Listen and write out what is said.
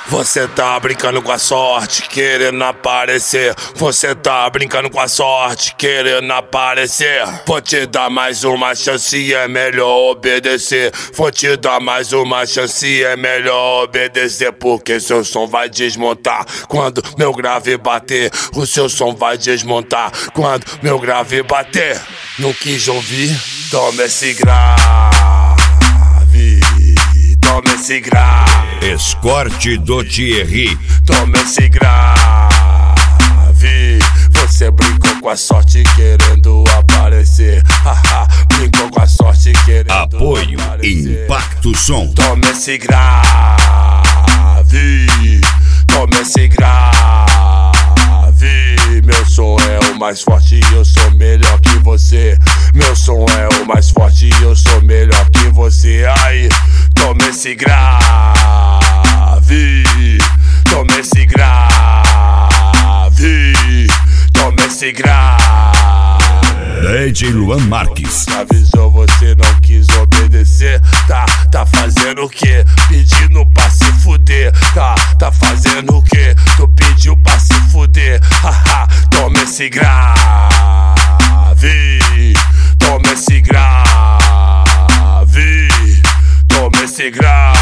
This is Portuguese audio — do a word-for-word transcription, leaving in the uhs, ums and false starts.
Você tá brincando com a sorte, querendo aparecer. Você tá brincando com a sorte, querendo aparecer. Vou te dar mais uma chance, é melhor obedecer. Vou te dar mais uma chance, é melhor obedecer. Porque seu som vai desmontar quando meu grave bater. O seu som vai desmontar quando meu grave bater. Não quis ouvir? Toma esse grave. Toma esse grave. Escorte do Thierry. Toma esse grave. Você brincou com a sorte querendo aparecer. Haha, brincou com a sorte querendo Apoio aparecer. Impacto Som. Toma esse grave. Toma esse grave. Meu som é o mais forte e eu sou melhor que você. Meu som é o mais forte e eu sou melhor que você. Aí, toma esse grave. Toma esse grave. Toma esse grave. D J Luan Marques. Avisou, você não quis obedecer. Tá, tá fazendo o quê? Pedindo pra se fuder. Tá, tá fazendo o quê? Tu pediu pra se fuder. Haha, toma esse grave. Toma esse grave. Toma esse grave.